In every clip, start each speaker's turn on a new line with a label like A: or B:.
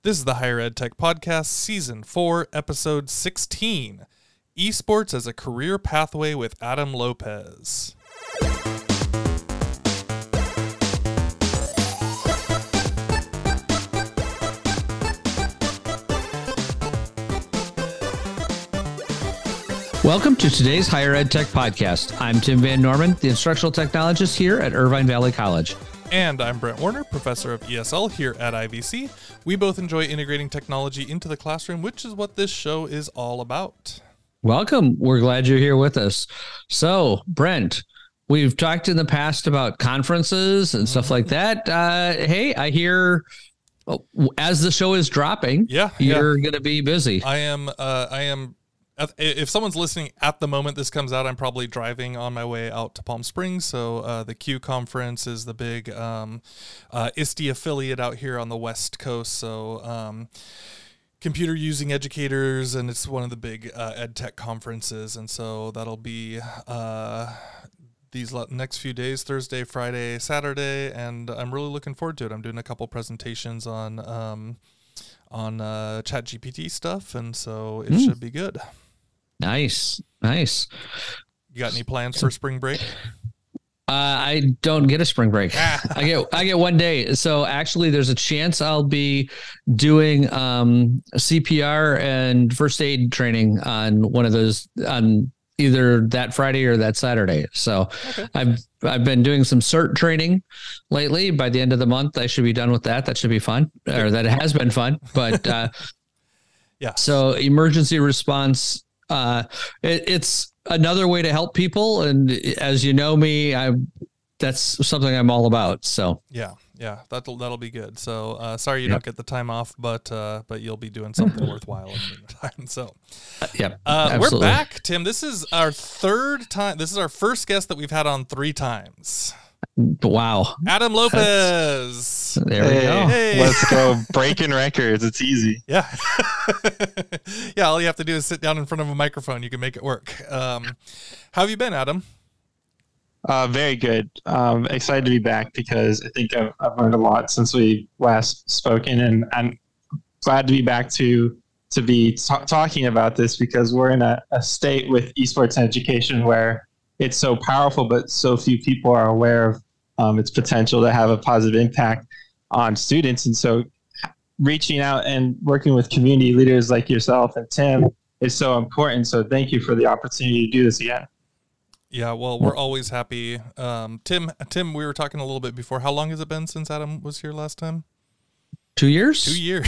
A: This is the Higher Ed Tech Podcast, Season 4, Episode 16, Esports as a Career Pathway with Adam Lopez.
B: Welcome to today's Higher Ed Tech Podcast. I'm Tim Van Norman, the instructional technologist here at Irvine Valley College.
A: And I'm Brent Warner, professor of ESL here at IVC. We both enjoy integrating technology into the classroom, which is what this show is all about.
B: Welcome. We're glad you're here with us. So, Brent, we've talked in the past about conferences and stuff like that. Hey, I hear as the show is dropping, you're going to be busy.
A: I am. If someone's listening at the moment this comes out, I'm probably driving on my way out to Palm Springs. So the Q conference is the big ISTE affiliate out here on the West Coast. So computer using educators, and it's one of the big ed tech conferences. And so that'll be these next few days, Thursday, Friday, Saturday, and I'm really looking forward to it. I'm doing a couple presentations on ChatGPT stuff, and so it should be good.
B: Nice.
A: You got any plans for spring break?
B: I don't get a spring break. I get 1 day. So actually there's a chance I'll be doing CPR and first aid training on one of those on either that Friday or that Saturday. So okay. I've been doing some CERT training lately. By the end of the month, I should be done with that. That should be fun, or that has been fun. But
A: yeah.
B: So emergency response, it's another way to help people. And as you know me, that's something I'm all about. So
A: yeah, that'll be good. So sorry you don't get the time off, but you'll be doing something worthwhile in the meantime. So we're back, Tim. This is our third time. This is our first guest that we've had on 3 times.
B: Wow.
A: Adam Lopez.
B: There we go.
C: Hey. Let's go. Breaking records. It's easy.
A: Yeah. Yeah. All you have to do is sit down in front of a microphone. You can make it work. How have you been, Adam?
C: Very good. Excited to be back because I think I've learned a lot since we last spoken, and I'm glad to be back to be talking about this because we're in a state with esports education where it's so powerful, but so few people are aware of its potential to have a positive impact on students. And so reaching out and working with community leaders like yourself and Tim is so important. So thank you for the opportunity to do this again.
A: Yeah, well, we're always happy. Tim, we were talking a little bit before. How long has it been since Adam was here last time?
B: 2 years?
A: 2 years.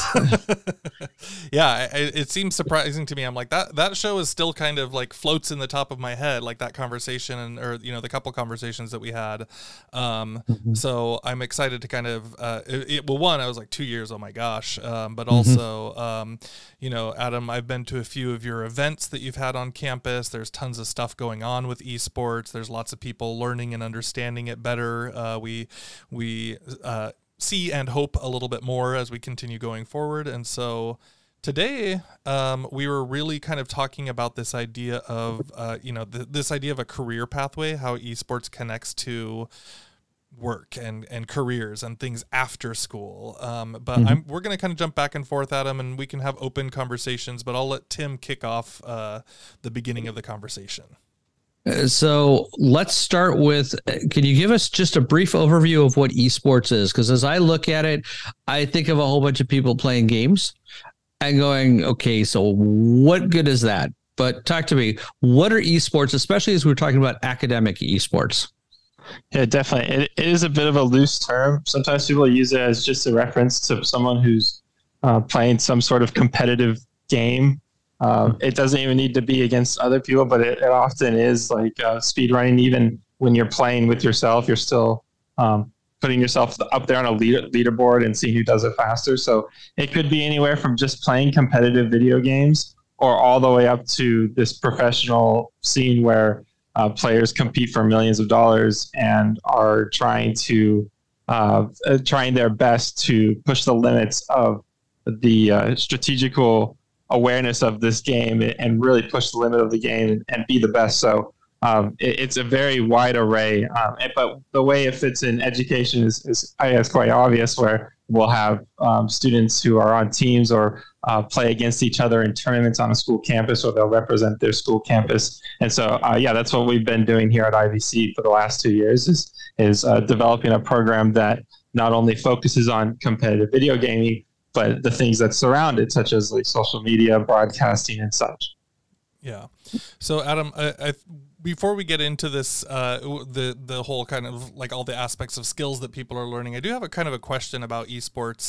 A: Yeah, it seems surprising to me. I'm like, that show is still kind of like floats in the top of my head, like that conversation or the couple conversations that we had. So I'm excited to kind of, one, I was like 2 years, oh my gosh. But also, Adam, I've been to a few of your events that you've had on campus. There's tons of stuff going on with esports. There's lots of people learning and understanding it better. We see and hope a little bit more as we continue going forward. And so today we were really kind of talking about this idea of, this idea of a career pathway, how esports connects to work and careers and things after school. We're going to kind of jump back and forth, Adam, and we can have open conversations, but I'll let Tim kick off the beginning of the conversation.
B: So let's start with, can you give us just a brief overview of what esports is? Because as I look at it, I think of a whole bunch of people playing games and going, okay, so what good is that? But talk to me, what are esports, especially as we're talking about academic esports?
C: Yeah, definitely. It is a bit of a loose term. Sometimes people use it as just a reference to someone who's playing some sort of competitive game. It doesn't even need to be against other people, but it often is like speed running. Even when you're playing with yourself, you're still putting yourself up there on a leaderboard and seeing who does it faster. So it could be anywhere from just playing competitive video games or all the way up to this professional scene where players compete for millions of dollars and are trying their best to push the limits of the strategical awareness of this game and really push the limit of the game and be the best. So it's a very wide array. But the way it fits in education is I guess, quite obvious, where we'll have students who are on teams or play against each other in tournaments on a school campus, or they'll represent their school campus. And so, that's what we've been doing here at IVC for the last 2 years is developing a program that not only focuses on competitive video gaming, but the things that surround it, such as like social media, broadcasting, and such.
A: Yeah. So Adam, before we get into this, the whole kind of like all the aspects of skills that people are learning, I do have a kind of a question about esports.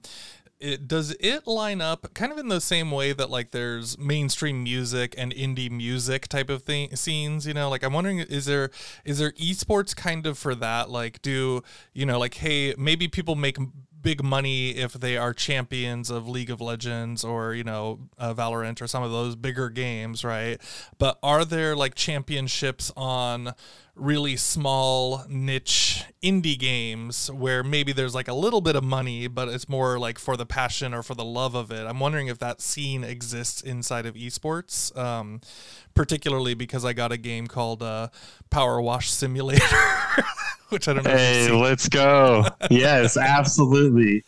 A: Does it line up kind of in the same way that like there's mainstream music and indie music type of scenes, like I'm wondering, is there esports kind of for that? Like like, hey, maybe people make big money if they are champions of League of Legends or, Valorant or some of those bigger games, right? But are there like championships on really small niche indie games where maybe there's like a little bit of money, but it's more like for the passion or for the love of it? I'm wondering if that scene exists inside of esports, particularly because I got a game called Power Wash Simulator, which I don't know.
C: Hey, let's go. Yes, absolutely.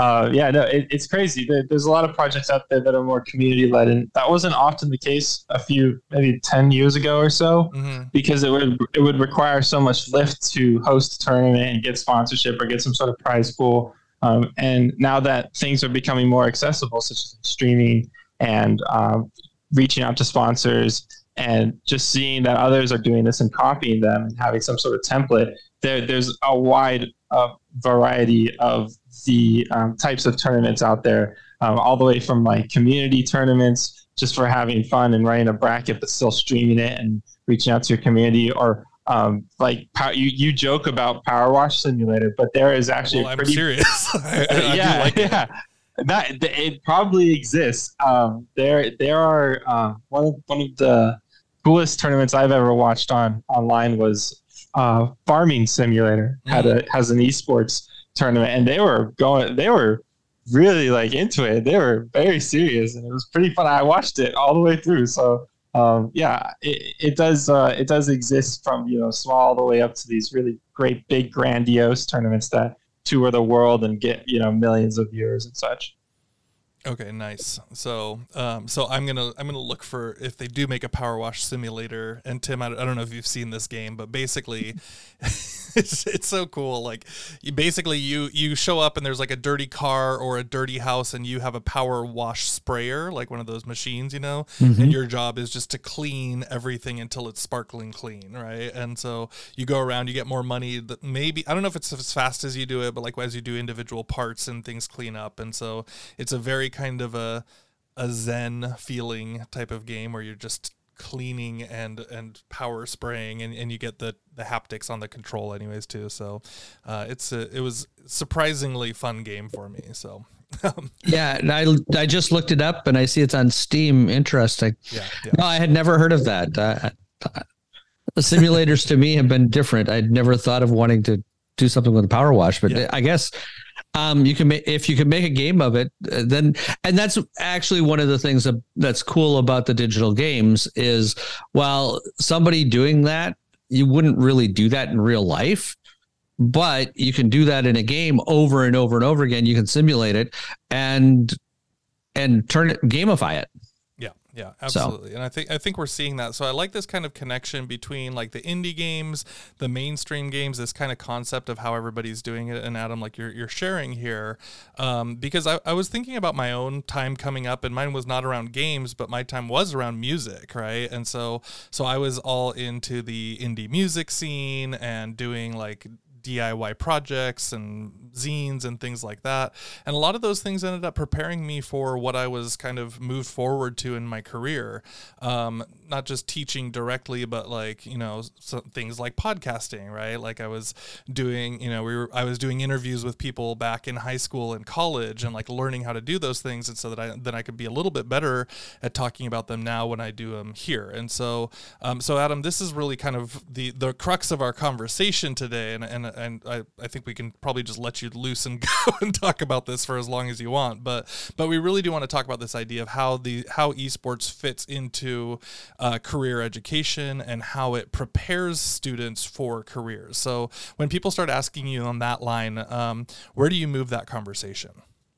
C: It's crazy. There's a lot of projects out there that are more community led, and that wasn't often the case maybe 10 years ago or so, because it would require so much lift to host a tournament and get sponsorship or get some sort of prize pool. And now that things are becoming more accessible, such as streaming and reaching out to sponsors and just seeing that others are doing this and copying them and having some sort of template, there's a wide variety of the types of tournaments out there, all the way from like community tournaments just for having fun and running a bracket but still streaming it and reaching out to your community, or you joke about Power Wash Simulator, but there is actually
A: I'm serious.
C: It probably exists. There are one of the coolest tournaments I've ever watched online was Farming Simulator has an esports tournament, and they were really like into it. They were very serious, and it was pretty fun. I watched it all the way through. So it does exist from small all the way up to these really great big grandiose tournaments that tour the world and get millions of viewers and such.
A: Okay, nice. So I'm gonna look for if they do make a Power Wash Simulator. And Tim, I don't know if you've seen this game, but basically, it's so cool. Like, you show up and there's like a dirty car or a dirty house, and you have a power wash sprayer, like one of those machines, and your job is just to clean everything until it's sparkling clean, right? And so you go around, you get more money. Maybe I don't know if it's as fast as you do it, but like as you do individual parts and things clean up, and so it's a very kind of a zen feeling type of game where you're just cleaning and power spraying, and you get the haptics on the control anyways too. So it was surprisingly fun game for me. So
B: yeah, and I just looked it up and I see it's on Steam. Interesting. Yeah. No, I had never heard of that. The simulators to me have been different. I'd never thought of wanting to do something with a power wash, but I guess if you can make a game of it, then, and that's actually one of the things that's cool about the digital games is, while somebody doing that, you wouldn't really do that in real life, but you can do that in a game over and over and over again. You can simulate it and gamify it.
A: Yeah, absolutely. So. And I think we're seeing that. So I like this kind of connection between like the indie games, the mainstream games, this kind of concept of how everybody's doing it. And Adam, like you're sharing here, because I was thinking about my own time coming up, and mine was not around games, but my time was around music, right? And so I was all into the indie music scene and doing like DIY projects and zines and things like that. And a lot of those things ended up preparing me for what I was kind of moved forward to in my career. Not just teaching directly, but like, things like podcasting, right? Like I was doing, I was doing interviews with people back in high school and college and like learning how to do those things. And so that I could be a little bit better at talking about them now when I do them here. And so Adam, this is really kind of the crux of our conversation today. And I think we can probably just let you loose and go and talk about this for as long as you want. But we really do want to talk about this idea of how esports fits into career education and how it prepares students for careers. So when people start asking you on that line, where do you move that conversation?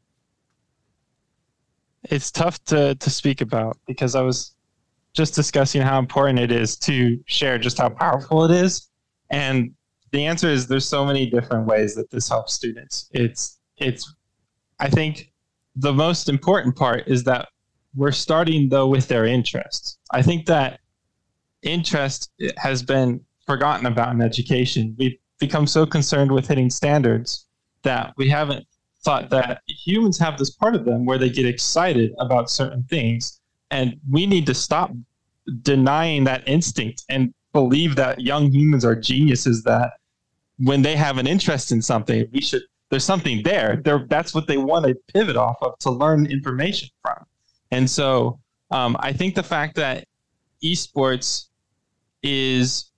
C: It's tough to speak about because I was just discussing how important it is to share just how powerful it is. And the answer is there's so many different ways that this helps students. I think the most important part is that we're starting though with their interests. I think that interest has been forgotten about in education. We've become so concerned with hitting standards that we haven't thought that humans have this part of them where they get excited about certain things. And we need to stop denying that instinct and believe that young humans are geniuses, that when they have an interest in something, there's something there. That's what they want to pivot off of to learn information from. And so I think the fact that esports is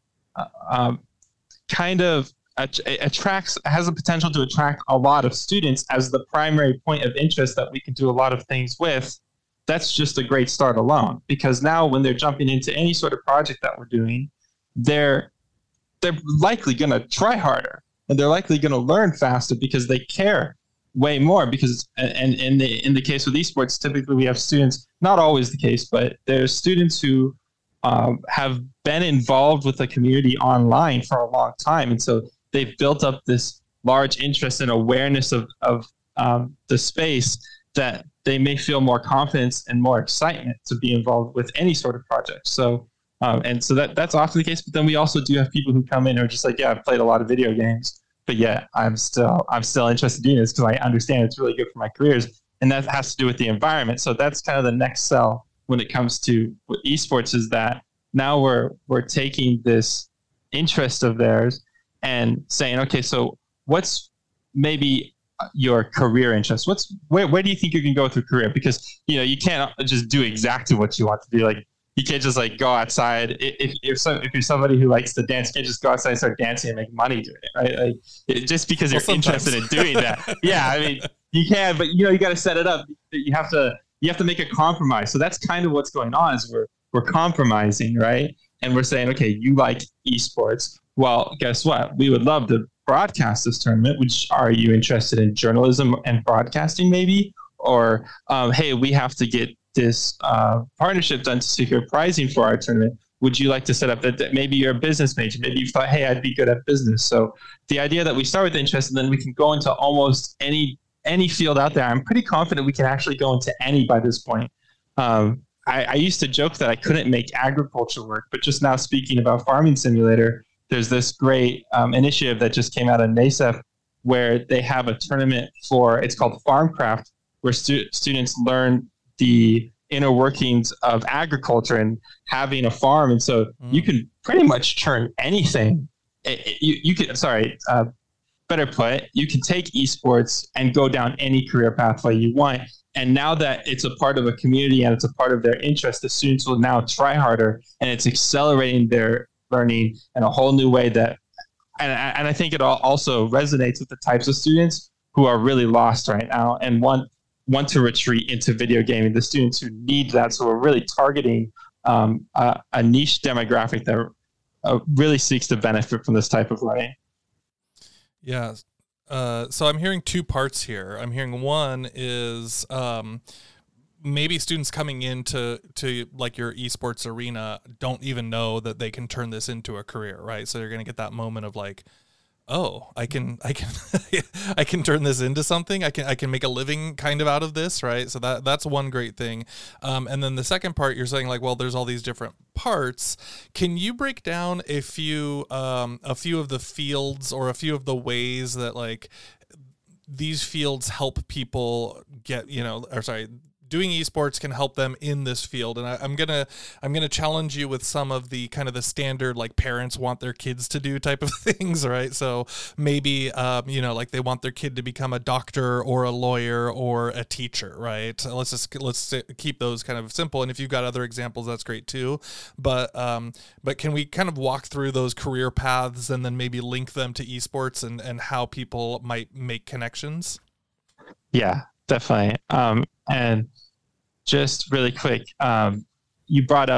C: kind of has the potential to attract a lot of students as the primary point of interest that we can do a lot of things with, that's just a great start alone. Because now when they're jumping into any sort of project that we're doing, they're likely going to try harder and they're likely going to learn faster because they care way more. Because and in the case with esports, typically we have students, not always the case, but there's students who have been involved with the community online for a long time. And so they've built up this large interest and awareness of the space that they may feel more confidence and more excitement to be involved with any sort of project. So, and so that's often the case. But then we also do have people who come in who are just like, yeah, I've played a lot of video games, but yeah, I'm still interested in this because I understand it's really good for my careers. And that has to do with the environment. So that's kind of the next sell when it comes to esports, is that now we're taking this interest of theirs and saying, okay, so what's maybe your career interest? Where do you think you can go with your career? Because you can't just do exactly what you want to do. Like you can't just like go outside. If you're somebody who likes to dance, you can't just go outside and start dancing and make money doing it, right? Like just because you're interested in doing that. Yeah, I mean you can, but you got to set it up. You have to make a compromise. So that's kind of what's going on, is we're compromising, right? And we're saying, okay, you like esports. Well, guess what? We would love to broadcast this tournament. Are you interested in journalism and broadcasting maybe? Or, hey, we have to get this partnership done to secure pricing for our tournament. Would you like to set up that? Maybe you're a business major. Maybe you thought, hey, I'd be good at business. So the idea that we start with interest and then we can go into almost any field out there. I'm pretty confident we can actually go into any by this point. I used to joke that I couldn't make agriculture work, but just now speaking about Farming Simulator, there's this great initiative that just came out of NASEF where they have a tournament it's called FarmCraft, where students learn the inner workings of agriculture and having a farm. And so you can pretty much turn anything. Better put, you can take esports and go down any career pathway you want. And now that it's a part of a community and it's a part of their interest, the students will now try harder, and it's accelerating their learning in a whole new way and I think it also resonates with the types of students who are really lost right now and want to retreat into video gaming, the students who need that. So we're really targeting a niche demographic that really seeks to benefit from this type of learning.
A: Yeah. So I'm hearing two parts here. I'm hearing one is maybe students coming into like your esports arena don't even know that they can turn this into a career, right? So they're going to get that moment of like, oh, I can I can turn this into something. I can make a living kind of out of this, right? So that's one great thing. And then the second part, you're saying like, well, there's all these different parts. Can you break down a few of the fields or a few of the ways that like these fields help people get, doing esports can help them in this field? And I'm gonna challenge you with some of the kind of the standard like parents want their kids to do type of things, right? So maybe like they want their kid to become a doctor or a lawyer or a teacher, right? Let's keep those kind of simple. And if you've got other examples, that's great too. But can we kind of walk through those career paths and then maybe link them to esports and how people might make connections?
C: Yeah, definitely. And just really quick, you brought up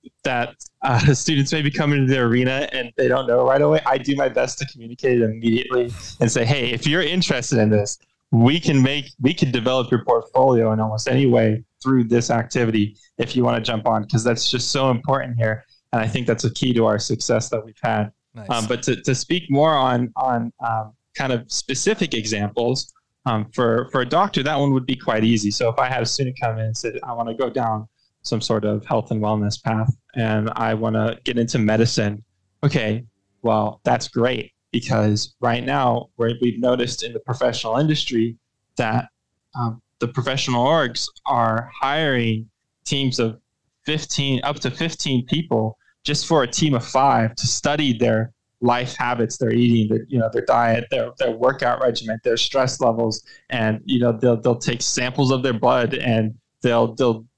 C: that students may be coming to the arena and they don't know right away, I do my best to communicate it immediately and say, hey, if you're interested in this, we can develop your portfolio in almost any way through this activity if you want to jump on, because that's just so important here. And I think that's a key to our success that we've had. Nice. But to speak more on kind of specific examples, for a doctor, that one would be quite easy. So if I had a student come in and said, I want to go down some sort of health and wellness path and I want to get into medicine. Okay, well, that's great, because right now we've noticed in the professional industry that the professional orgs are hiring teams of 15 up to 15 people just for a team of 5 to study their life habits, their eating, their diet, their workout regimen, their stress levels, and they'll take samples of their blood and they'll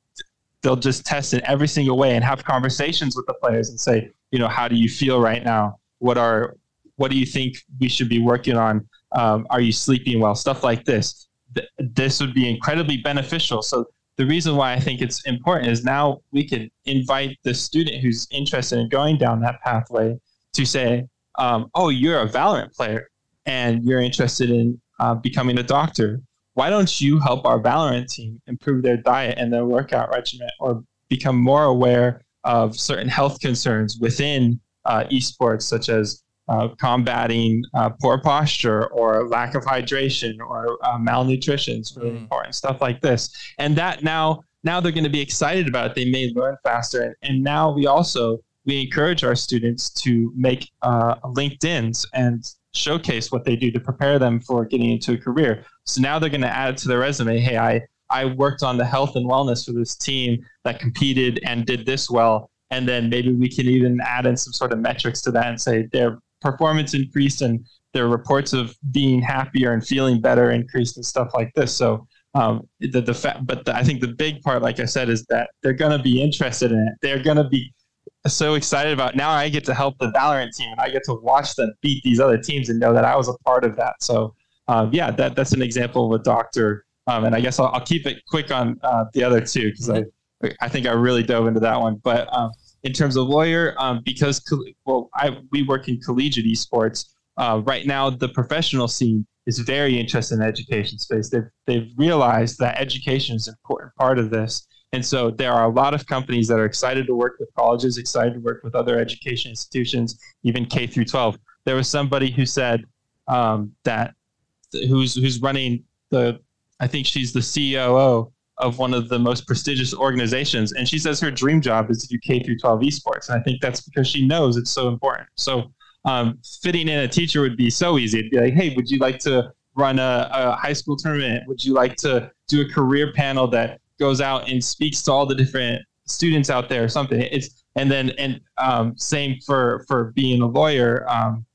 C: just test in every single way and have conversations with the players and say, how do you feel right now? What do you think we should be working on? Are you sleeping well? Stuff like this. This would be incredibly beneficial. So the reason why I think it's important is now we can invite the student who's interested in going down that pathway to say, oh, you're a Valorant player and you're interested in becoming a doctor. Why don't you help our Valorant team improve their diet and their workout regimen, or become more aware of certain health concerns within esports, such as combating poor posture or lack of hydration or malnutrition. It's really important, stuff like this. And that now they're going to be excited about it. They may learn faster. And now we encourage our students to make LinkedIns and showcase what they do to prepare them for getting into a career. So now they're going to add to their resume, hey, I worked on the health and wellness for this team that competed and did this well. And then maybe we can even add in some sort of metrics to that and say their performance increased and their reports of being happier and feeling better increased and stuff like this. So I think the big part, like I said, is that they're going to be interested in it. They're going to be so excited about, now I get to help the Valorant team and I get to watch them beat these other teams and know that I was a part of that. So that's an example of a doctor. And I guess I'll keep it quick on the other two, because I think I really dove into that one. But in terms of lawyer, because we work in collegiate esports, right now the professional scene is very interested in the education space. They've realized that education is an important part of this. And so there are a lot of companies that are excited to work with colleges, excited to work with other education institutions, even K through 12. There was somebody who said who's running I think she's the COO of one of the most prestigious organizations. And she says her dream job is to do K through 12 esports. And I think that's because she knows it's so important. So fitting in a teacher would be so easy. It'd be like, hey, would you like to run a high school tournament? Would you like to do a career panel that goes out and speaks to all the different students out there or something? Same for being a lawyer.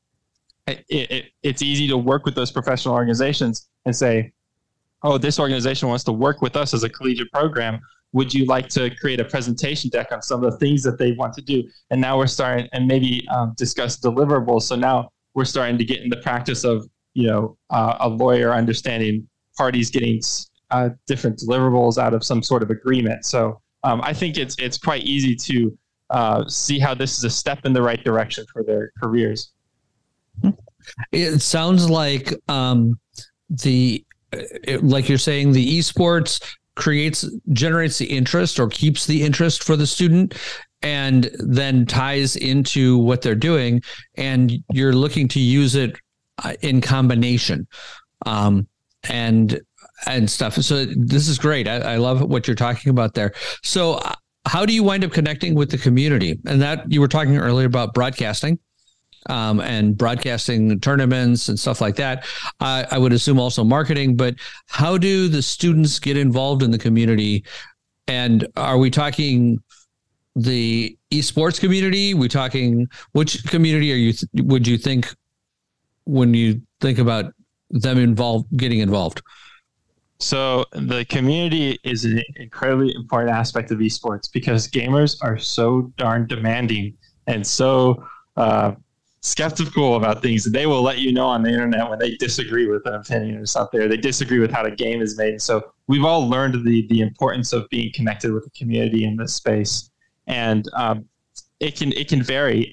C: It's easy to work with those professional organizations and say, oh, this organization wants to work with us as a collegiate program. Would you like to create a presentation deck on some of the things that they want to do? And now we're starting and maybe discuss deliverables. So now we're starting to get in the practice of, a lawyer understanding parties getting different deliverables out of some sort of agreement. So I think it's quite easy to see how this is a step in the right direction for their careers.
B: It sounds like like you're saying, the esports generates the interest or keeps the interest for the student, and then ties into what they're doing, and you're looking to use it in combination and stuff. So this is great. I love what you're talking about there. So how do you wind up connecting with the community? And that you were talking earlier about broadcasting. And broadcasting tournaments and stuff like that. I would assume also marketing, but how do the students get involved in the community? And are we talking the esports community? Which community would you think when you think about them getting involved?
C: So the community is an incredibly important aspect of esports, because gamers are so darn demanding and so skeptical about things. They will let you know on the internet when they disagree with an opinion or something, or they disagree with how the game is made. So we've all learned the importance of being connected with the community in this space. and it can vary.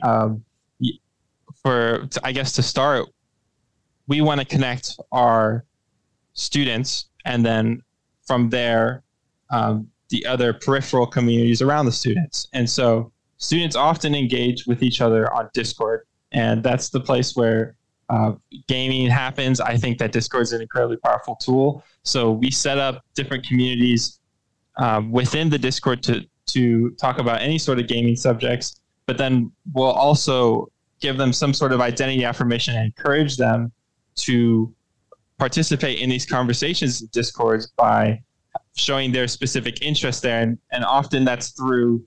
C: I guess to start, we want to connect our students, and then from there, the other peripheral communities around the students. And so students often engage with each other on Discord, and that's the place where gaming happens. I think that Discord is an incredibly powerful tool. So we set up different communities within the Discord to talk about any sort of gaming subjects, but then we'll also give them some sort of identity affirmation and encourage them to participate in these conversations in Discord by showing their specific interest there. And often that's through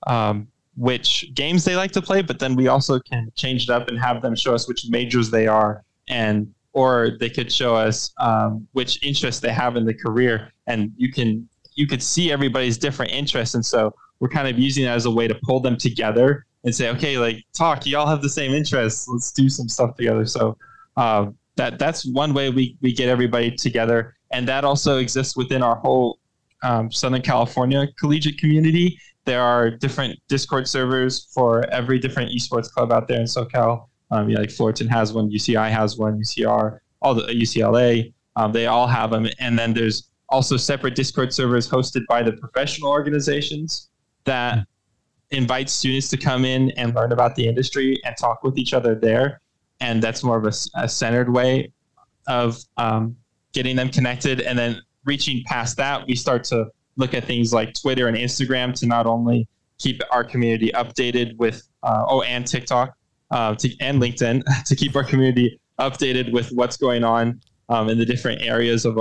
C: which games they like to play, but then we also can change it up and have them show us which majors they are, or they could show us which interests they have in the career. And you could see everybody's different interests. And so we're kind of using that as a way to pull them together and say, okay, like you all have the same interests. Let's do some stuff together. So that's one way we get everybody together. And that also exists within our whole Southern California collegiate community. There are different Discord servers for every different esports club out there in SoCal. Like Fullerton has one, UCI has one, UCR, all the UCLA, they all have them. And then there's also separate Discord servers hosted by the professional organizations that invite students to come in and learn about the industry and talk with each other there. And that's more of a centered way of getting them connected. And then reaching past that, we start to look at things like Twitter and Instagram to not only keep our community updated with, and TikTok and LinkedIn to keep our community updated with what's going on in the different areas of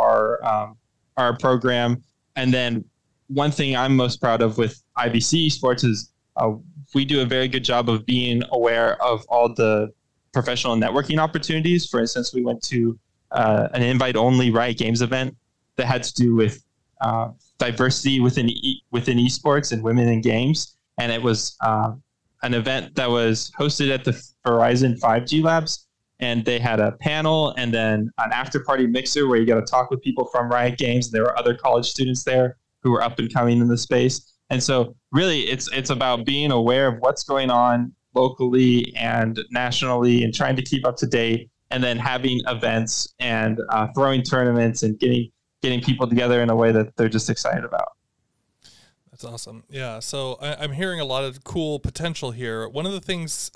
C: our program. And then one thing I'm most proud of with IBC Esports is we do a very good job of being aware of all the professional networking opportunities. For instance, we went to an invite-only Riot Games event that had to do with diversity within esports and women in games. And it was an event that was hosted at the Verizon 5G Labs. And they had a panel and then an after-party mixer where you got to talk with people from Riot Games. There were other college students there who were up and coming in the space. And so really it's about being aware of what's going on locally and nationally and trying to keep up to date, and then having events and throwing tournaments and getting people together in a way that they're just excited about.
A: That's awesome. Yeah. So I'm hearing a lot of cool potential here. One of the things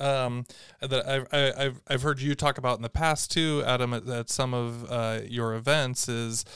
A: that I've heard you talk about in the past too, Adam, at some of your events is,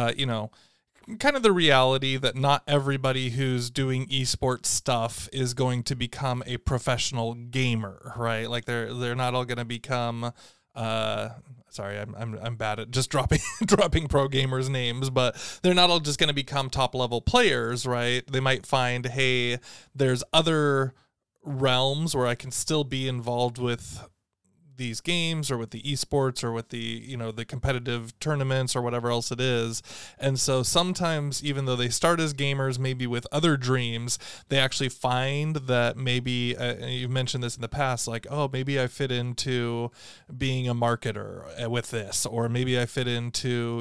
A: kind of the reality that not everybody who's doing esports stuff is going to become a professional gamer, right? Like they're not all going to become, sorry, I'm bad at just dropping pro gamers' names, but they're not all just going to become top level players, right? They might find, hey, there's other realms where I can still be involved with these games or with the esports or with the, the competitive tournaments or whatever else it is. And so sometimes, even though they start as gamers, maybe with other dreams, they actually find that maybe, you've mentioned this in the past, like, oh, maybe I fit into being a marketer with this, or maybe I fit into,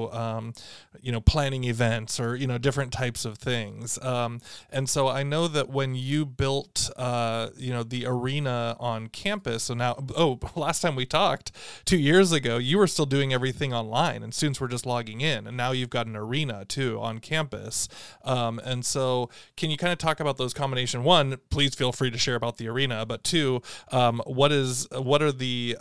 A: planning events or, different types of things. And so I know that when you built, the arena on campus, so now, last time we talked 2 years ago, you were still doing everything online and students were just logging in, and now you've got an arena too on campus. And so can you kind of talk about those combination? One, please feel free to share about the arena, but two, what are the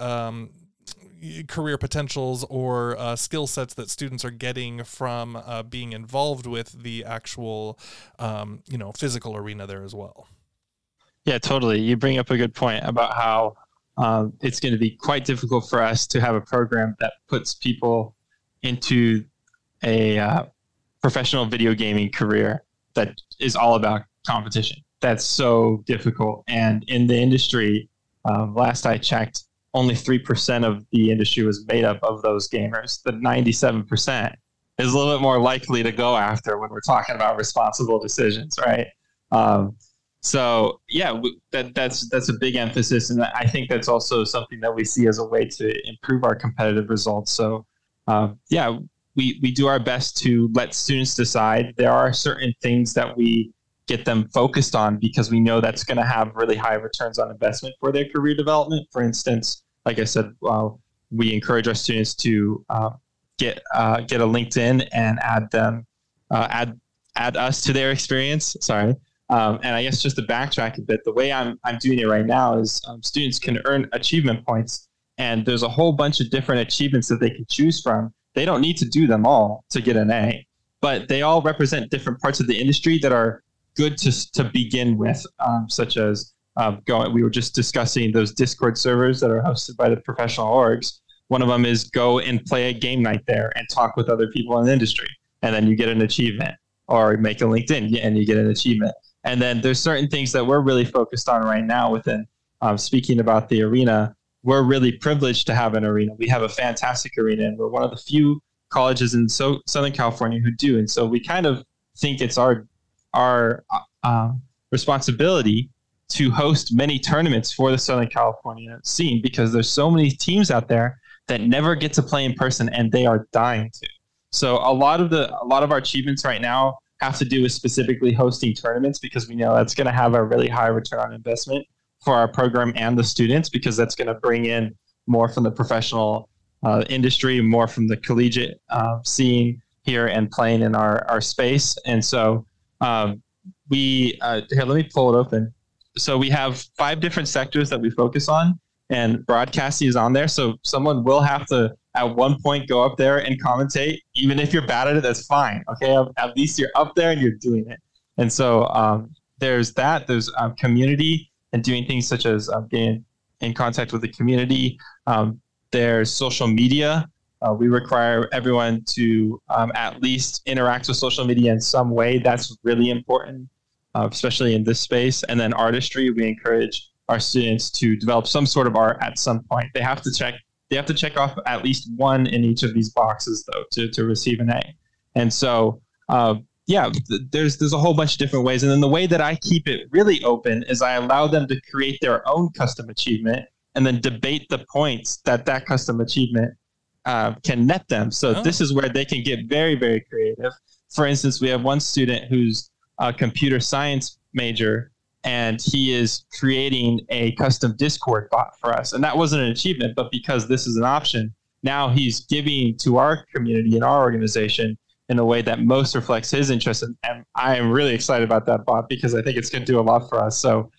A: career potentials or skill sets that students are getting from being involved with the actual, physical arena there as well?
C: Yeah, totally. You bring up a good point about how it's going to be quite difficult for us to have a program that puts people into a professional video gaming career that is all about competition. That's so difficult. And in the industry, last I checked, only 3% of the industry was made up of those gamers. The 97% is a little bit more likely to go after when we're talking about responsible decisions, right? So yeah, that's a big emphasis, and I think that's also something that we see as a way to improve our competitive results. So we do our best to let students decide. There are certain things that we get them focused on, because we know that's going to have really high returns on investment for their career development. For instance, like I said, we encourage our students to get a LinkedIn and add us to their experience. Sorry. And I guess just to backtrack a bit, the way I'm doing it right now is students can earn achievement points, and there's a whole bunch of different achievements that they can choose from. They don't need to do them all to get an A, but they all represent different parts of the industry that are good to begin with, such as we were just discussing those Discord servers that are hosted by the professional orgs. One of them is go and play a game night there and talk with other people in the industry, and then you get an achievement. Or make a LinkedIn and you get an achievement. And then there's certain things that we're really focused on right now within, speaking about the arena. We're really privileged to have an arena. We have a fantastic arena, and we're one of the few colleges in Southern California who do. And so we kind of think it's our responsibility to host many tournaments for the Southern California scene, because there's so many teams out there that never get to play in person, and they are dying to. So a lot of our achievements right now have to do with specifically hosting tournaments, because we know that's going to have a really high return on investment for our program and the students, because that's going to bring in more from the professional industry, more from the collegiate scene here and playing in our space. And so here, let me pull it open. So we have 5 different sectors that we focus on, and broadcasting is on there. So someone will have to at one point go up there and commentate. Even if you're bad at it, that's fine. Okay, at least you're up there and you're doing it. And so there's that. There's community and doing things such as getting in contact with the community. There's social media. We require everyone to at least interact with social media in some way. That's really important, especially in this space. And then artistry, we encourage our students to develop some sort of art at some point. They have to check off at least one in each of these boxes, though, to receive an A. And so, there's a whole bunch of different ways. And then the way that I keep it really open is I allow them to create their own custom achievement and then debate the points that custom achievement can net them. So This is where they can get very, very creative. For instance, we have one student who's a computer science major, and he is creating a custom Discord bot for us. And that wasn't an achievement, but because this is an option, now he's giving to our community and our organization in a way that most reflects his interest. And I am really excited about that bot, because I think it's going to do a lot for us. So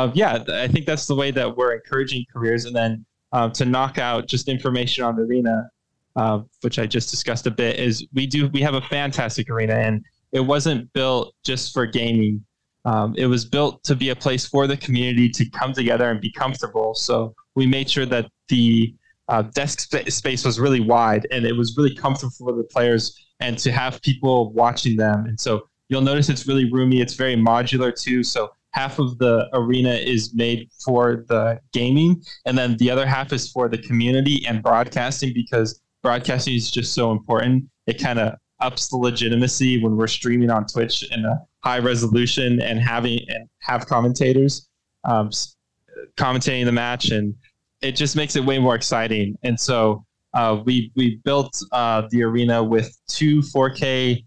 C: I think that's the way that we're encouraging careers. And then to knock out just information on the arena, which I just discussed a bit, is we have a fantastic arena, and it wasn't built just for gaming. It was built to be a place for the community to come together and be comfortable. So we made sure that the desk space was really wide, and it was really comfortable for the players and to have people watching them. And so you'll notice it's really roomy. It's very modular too. So half of the arena is made for the gaming, and then the other half is for the community and broadcasting, because broadcasting is just so important. It kind of ups the legitimacy when we're streaming on Twitch in a high resolution and have commentators commentating the match, and it just makes it way more exciting. And so we built the arena with 2 4K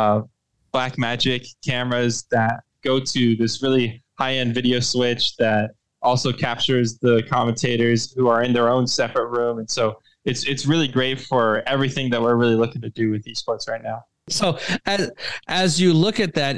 C: Blackmagic cameras that go to this really high-end video switch that also captures the commentators who are in their own separate room. And so it's really great for everything that we're really looking to do with esports right now.
B: So as you look at that,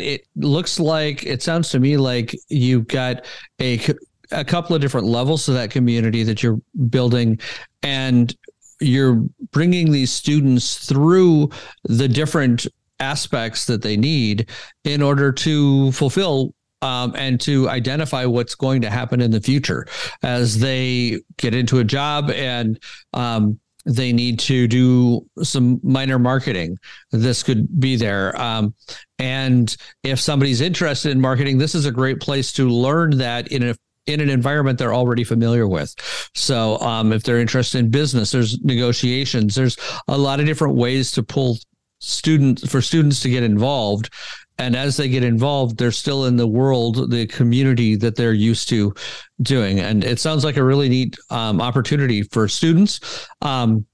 B: it sounds to me like you've got a couple of different levels to that community that you're building, and you're bringing these students through the different aspects that they need in order to fulfill and to identify what's going to happen in the future as they get into a job and they need to do some minor marketing. This could be there. And if somebody's interested in marketing, this is a great place to learn that in an environment they're already familiar with. So if they're interested in business, there's negotiations. There's a lot of different ways to pull students to get involved. And as they get involved, they're still in the world, the community that they're used to doing. And it sounds like a really neat opportunity for students. And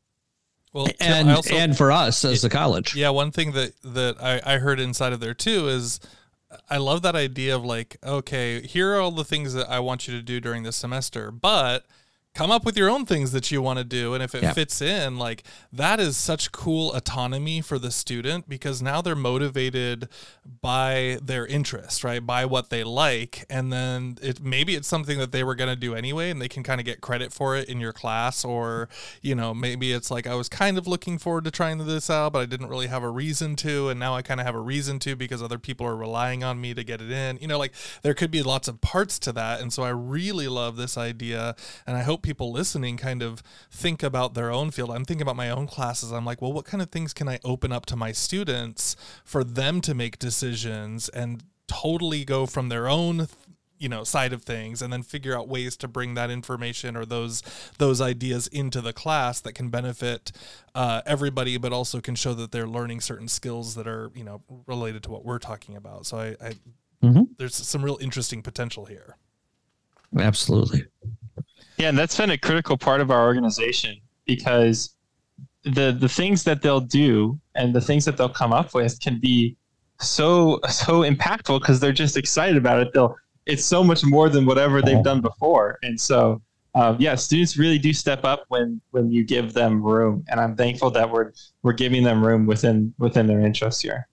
B: for us as the college.
A: Yeah, one thing that I heard inside of there too is I love that idea of like, okay, here are all the things that I want you to do during the semester, but come up with your own things that you want to do. And if it fits in, like, that is such cool autonomy for the student, because now they're motivated by their interest, right? By what they like. And then maybe it's something that they were going to do anyway, and they can kind of get credit for it in your class. Or, you know, maybe it's like, I was kind of looking forward to trying this out, but I didn't really have a reason to. And now I kind of have a reason to, because other people are relying on me to get it in, you know, like there could be lots of parts to that. And so I really love this idea. And I hope people listening kind of think about their own field. I'm thinking about my own classes. I'm like, well, what kind of things can I open up to my students for them to make decisions and totally go from their own, you know, side of things, and then figure out ways to bring that information or those ideas into the class that can benefit everybody, but also can show that they're learning certain skills that are, you know, related to what we're talking about. So I there's some real interesting potential here.
B: Absolutely.
C: Yeah, and that's been a critical part of our organization, because the things that they'll do and the things that they'll come up with can be so impactful because they're just excited about it. It's so much more than whatever they've done before. And so, students really do step up when you give them room. And I'm thankful that we're giving them room within their interests here.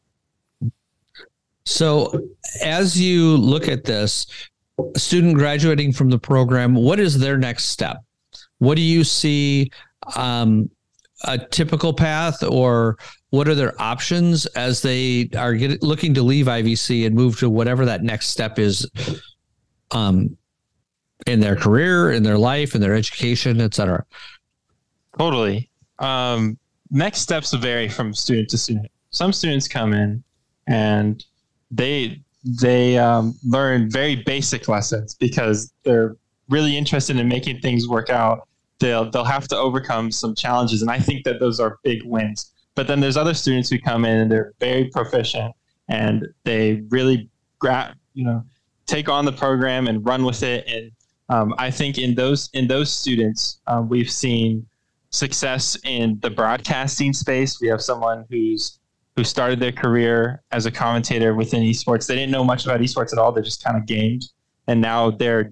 B: So as you look at this, a student graduating from the program, what is their next step? What do you see a typical path, or what are their options as they are looking to leave IVC and move to whatever that next step is in their career, in their life, in their education, et cetera?
C: Totally. Next steps vary from student to student. Some students come in and they learn very basic lessons because they're really interested in making things work out. They'll have to overcome some challenges, and I think that those are big wins. But then there's other students who come in and they're very proficient and they really take on the program and run with it. And I think in those students, we've seen success in the broadcasting space. We have someone who started their career as a commentator within esports. They didn't know much about esports at all. They just kind of gamed, and now they're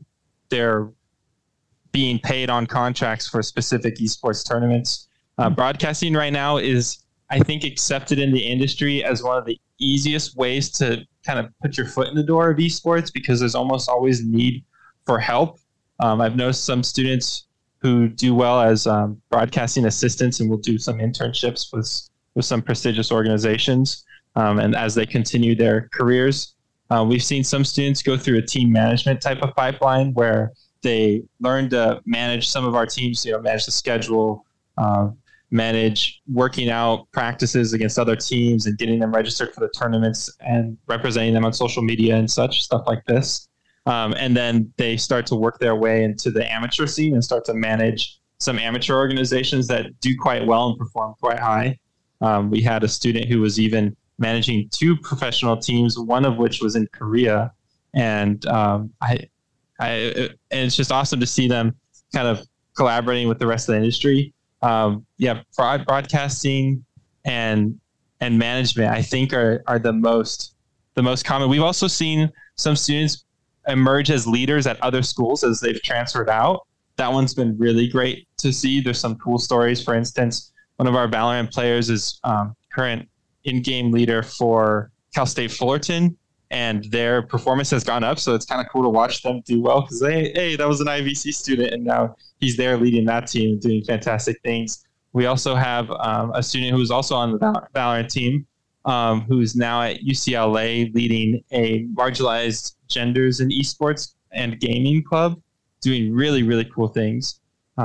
C: being paid on contracts for specific esports tournaments. Broadcasting right now is, I think, accepted in the industry as one of the easiest ways to kind of put your foot in the door of esports, because there's almost always a need for help. I've noticed some students who do well as broadcasting assistants and will do some internships with some prestigious organizations. And as they continue their careers, we've seen some students go through a team management type of pipeline where they learn to manage some of our teams, manage the schedule, manage working out practices against other teams and getting them registered for the tournaments and representing them on social media and such, stuff like this. And then they start to work their way into the amateur scene and start to manage some amateur organizations that do quite well and perform quite high. We had a student who was even managing 2 professional teams, one of which was in Korea. And and it's just awesome to see them kind of collaborating with the rest of the industry. Broadcasting and management, I think, are the most common. We've also seen some students emerge as leaders at other schools as they've transferred out. That one's been really great to see. There's some cool stories. For instance, one of our Valorant players is current in-game leader for Cal State Fullerton, and their performance has gone up. So it's kind of cool to watch them do well, because that was an IVC student, and now he's there leading that team and doing fantastic things. We also have a student who's also on the Valorant team, who's now at UCLA leading a marginalized genders in esports and gaming club, doing really, really cool things.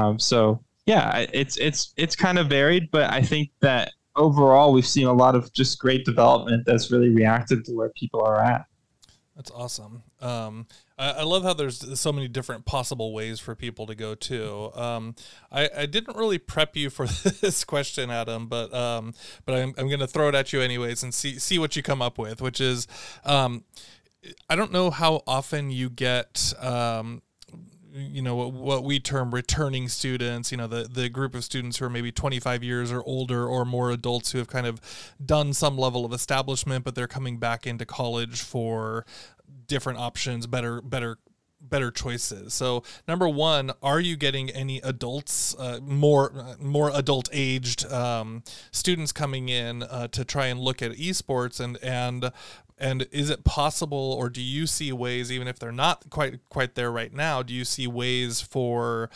C: It's kind of varied, but I think that overall we've seen a lot of just great development that's really reactive to where people are at.
A: That's awesome. I love how there's so many different possible ways for people to go too. I didn't really prep you for this question, Adam, but I'm going to throw it at you anyways and see what you come up with, which is, I don't know how often you get what we term returning students, the group of students who are maybe 25 years or older, or more adults who have kind of done some level of establishment, but they're coming back into college for different options, better choices. So number one, are you getting any adults, more adult aged students coming in to try and look at esports, and is it possible, or do you see ways, even if they're not quite there right now, do you see ways for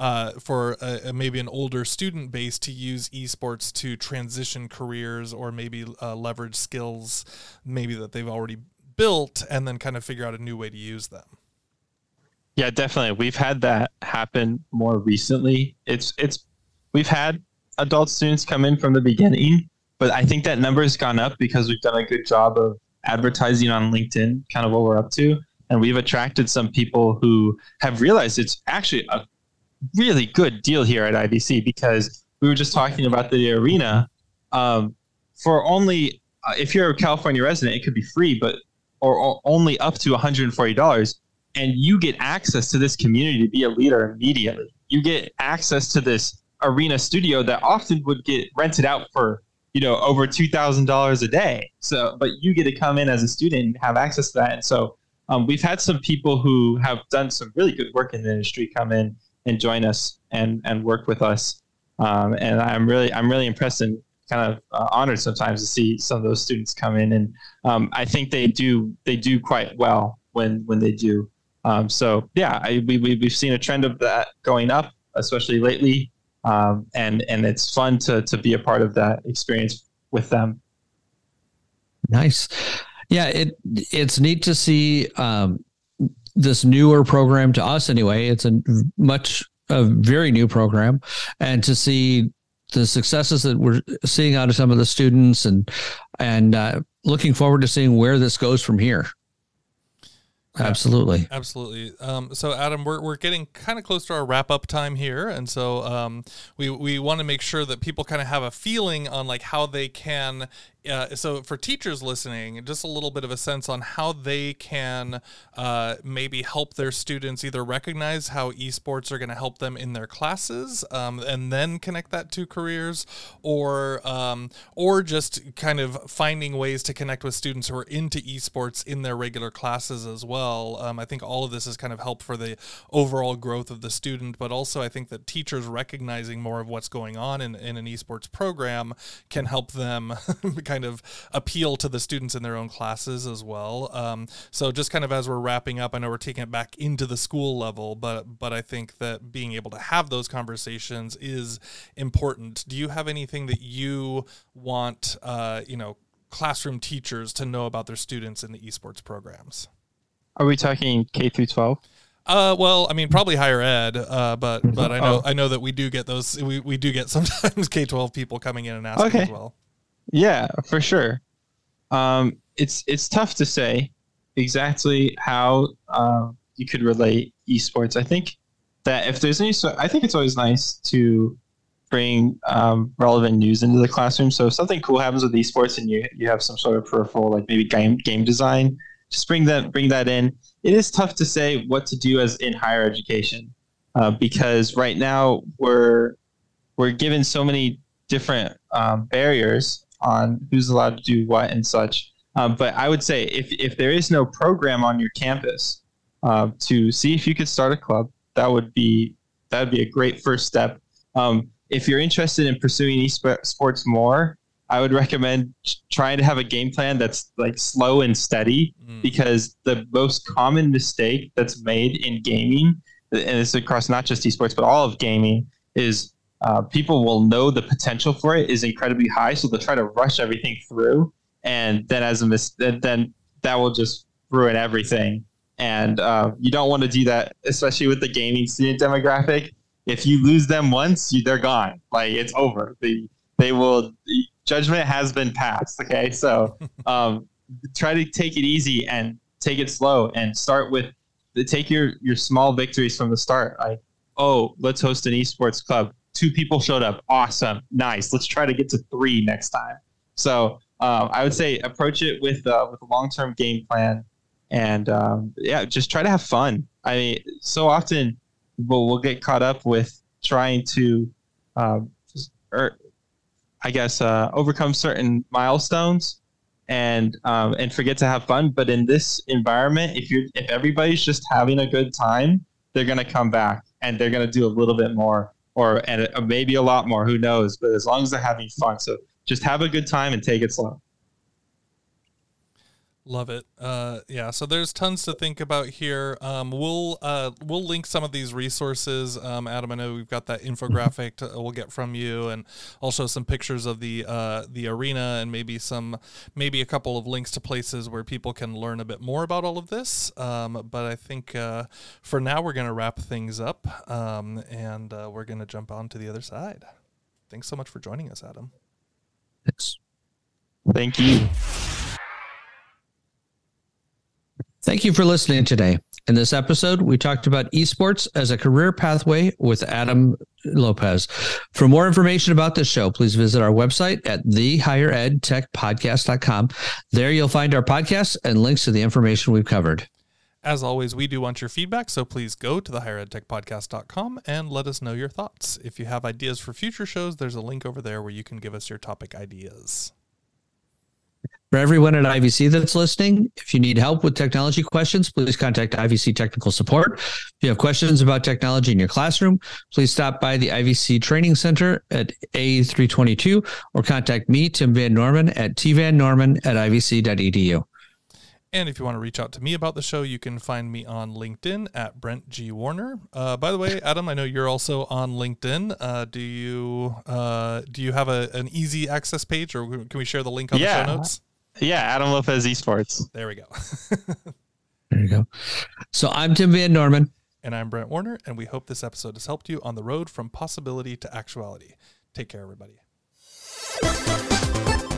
A: maybe an older student base to use esports to transition careers, or maybe leverage skills maybe that they've already built, and then kind of figure out a new way to use them?
C: Yeah, definitely. We've had that happen more recently. We've had adult students come in from the beginning, but I think that number has gone up because we've done a good job of advertising on LinkedIn, kind of what we're up to. And we've attracted some people who have realized it's actually a really good deal here at IVC, because we were just talking about the arena. For only, if you're a California resident, it could be free, or only up to $140. And you get access to this community to be a leader immediately. You get access to this arena studio that often would get rented out for, over $2,000 a day. So, but you get to come in as a student and have access to that. And so we've had some people who have done some really good work in the industry come in and join us and work with us. And I'm really impressed and kind of honored sometimes to see some of those students come in. And I think they do quite well when they do. So yeah, we've seen a trend of that going up, especially lately, and it's fun to be a part of that experience with them.
B: Nice, yeah. It's neat to see this newer program to us. Anyway, it's a very new program, and to see the successes that we're seeing out of some of the students, and looking forward to seeing where this goes from here. Absolutely. So Adam, we're getting kind of close to our wrap up time here. And so we want to make sure that people kind of have a feeling on like how they can, so for teachers listening, just a little bit of a sense on how they can maybe help their students either recognize how esports are going to help them in their classes, and then connect that to careers, or just kind of finding ways to connect with students who are into esports in their regular classes as well. I think all of this is kind of help for the overall growth of the student, but also I think that teachers recognizing more of what's going on in an esports program can help them kind of appeal to the students in their own classes as well. So just kind of as we're wrapping up, I know we're taking it back into the school level, but I think that being able to have those conversations is important. Do you have anything that you want, classroom teachers to know about their students in the esports programs?
C: Are we talking K through 12?
A: Well, I mean, probably higher ed, but I know that we do get those. We do get sometimes K-12 people coming in and asking as well.
C: Yeah, for sure. It's tough to say exactly how you could relate esports. I think that if there's I think it's always nice to bring relevant news into the classroom. So if something cool happens with esports and you have some sort of peripheral, like maybe game design, just bring that in. It is tough to say what to do as in higher education, because right now we're given so many different barriers on who's allowed to do what and such. But I would say if there is no program on your campus, to see if you could start a club, that would be a great first step. If you're interested in pursuing esports more, I would recommend trying to have a game plan that's like slow and steady, because the most common mistake that's made in gaming, and it's across not just esports, but all of gaming, is people will know the potential for it is incredibly high. So they'll try to rush everything through. And then then that will just ruin everything. And you don't want to do that, especially with the gaming student demographic. If you lose them once, they're gone. Like, it's over. Judgment has been passed. Okay. So try to take it easy and take it slow, and take your small victories from the start. Like, oh, let's host an esports club. 2 people showed up. Awesome. Nice. Let's try to get to 3 next time. So I would say approach it with a long-term game plan, and just try to have fun. I mean, so often people will get caught up with trying to, overcome certain milestones and forget to have fun. But in this environment, if everybody's just having a good time, they're going to come back and they're going to do a little bit more or maybe a lot more, who knows, but as long as they're having fun. So just have a good time and take it slow.
A: Love it. So there's tons to think about here. We'll link some of these resources. Adam, I know we've got that infographic we'll get from you, and also some pictures of the arena, and maybe a couple of links to places where people can learn a bit more about all of this. But I think for now we're going to wrap things up, and we're going to jump on to the other side. Thanks so much for joining us, Adam.
B: Thanks.
C: Thank you.
B: Thank you for listening today. In this episode, we talked about esports as a career pathway with Adam Lopez. For more information about this show, please visit our website at thehigheredtechpodcast.com. There you'll find our podcasts and links to the information we've covered.
A: As always, we do want your feedback, so please go to thehigheredtechpodcast.com and let us know your thoughts. If you have ideas for future shows, there's a link over there where you can give us your topic ideas.
B: For everyone at IVC that's listening, if you need help with technology questions, please contact IVC Technical Support. If you have questions about technology in your classroom, please stop by the IVC Training Center at A322 or contact me, Tim Van Norman, at tvannorman@ivc.edu.
A: And if you want to reach out to me about the show, you can find me on LinkedIn at Brent G. Warner. By the way, Adam, I know you're also on LinkedIn. Do you have an easy access page, or can we share the link on the show notes?
C: Yeah, Adam Lopez Esports.
A: There we go.
B: There you go. So I'm Tim Van Norman.
A: And I'm Brent Warner, and we hope this episode has helped you on the road from possibility to actuality. Take care, everybody.